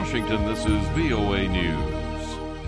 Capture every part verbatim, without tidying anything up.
Washington, this is V O A News.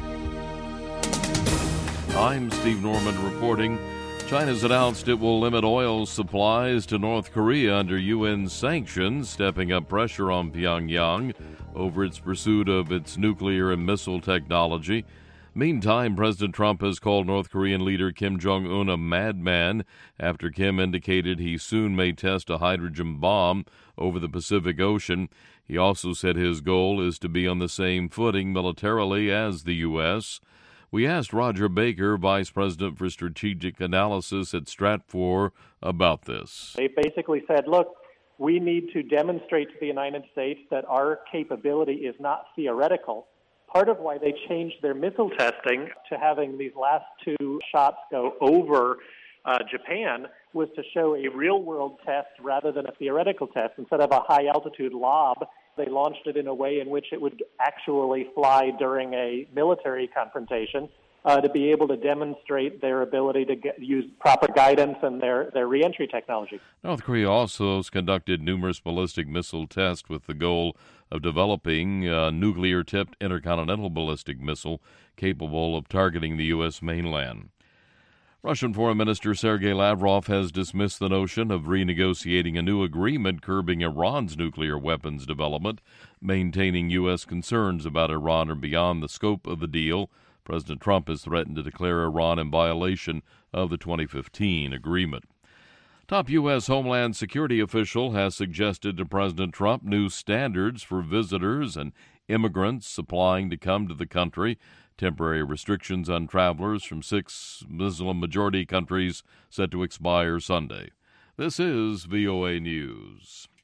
I'm Steve Norman reporting. China's announced it will limit oil supplies to North Korea under U N sanctions, stepping up pressure on Pyongyang over its pursuit of its nuclear and missile technology. Meantime, President Trump has called North Korean leader Kim Jong-un a madman after Kim indicated he soon may test a hydrogen bomb over the Pacific Ocean. He also said his goal is to be on the same footing militarily as the U S. We asked Roger Baker, Vice President for Strategic Analysis at Stratfor, about this. They basically said, look, we need to demonstrate to the United States that our capability is not theoretical. Part of why they changed their missile testing to having these last two shots go over uh, Japan was to show a real-world test rather than a theoretical test. Instead of a high-altitude lob, they launched it in a way in which it would actually fly during a military confrontation uh, to be able to demonstrate their ability to get, use proper guidance and their, their reentry technology. North Korea also has conducted numerous ballistic missile tests with the goal of developing a nuclear-tipped intercontinental ballistic missile capable of targeting the U S mainland. Russian Foreign Minister Sergei Lavrov has dismissed the notion of renegotiating a new agreement curbing Iran's nuclear weapons development, maintaining U S concerns about Iran are beyond the scope of the deal. President Trump has threatened to declare Iran in violation of the twenty fifteen agreement. Top U S. Homeland Security official has suggested to President Trump new standards for visitors and immigrants applying to come to the country. Temporary restrictions on travelers from six Muslim-majority countries set to expire Sunday. This is V O A News.